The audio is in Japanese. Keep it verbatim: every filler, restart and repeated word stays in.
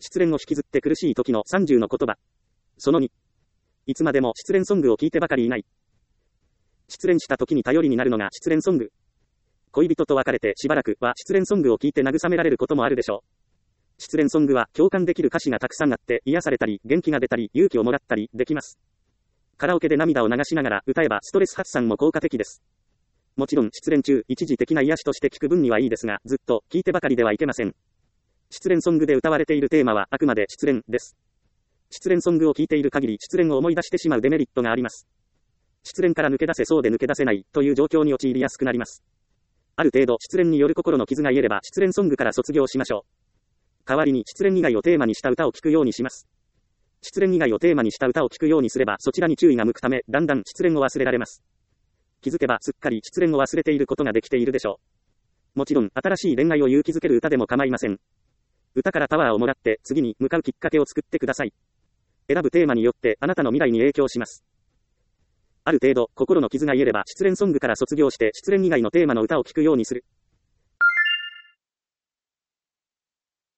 失恋を引きずって苦しい時のさんじゅうの言葉。そのに。いつまでも失恋ソングを聴いてばかりいない。失恋した時に頼りになるのが失恋ソング。恋人と別れてしばらくは失恋ソングを聴いて慰められることもあるでしょう。失恋ソングは共感できる歌詞がたくさんあって癒されたり元気が出たり勇気をもらったりできます。カラオケで涙を流しながら歌えばストレス発散も効果的です。もちろん失恋中一時的な癒しとして聴く分にはいいですが、ずっと聴いてばかりではいけません。失恋ソングで歌われているテーマはあくまで失恋です。失恋ソングを聴いている限り失恋を思い出してしまうデメリットがあります。失恋から抜け出せそうで抜け出せないという状況に陥りやすくなります。ある程度失恋による心の傷が癒えれば失恋ソングから卒業しましょう。代わりに失恋以外をテーマにした歌を聴くようにします。失恋以外をテーマにした歌を聴くようにすればそちらに注意が向くためだんだん失恋を忘れられます。気づけばすっかり失恋を忘れていることができているでしょう。もちろん新しい恋愛を勇気づける歌でも構いません。歌からパワーをもらって次に向かうきっかけを作ってください。選ぶテーマによってあなたの未来に影響します。ある程度心の傷が癒えれば失恋ソングから卒業して失恋以外のテーマの歌を聴くようにする。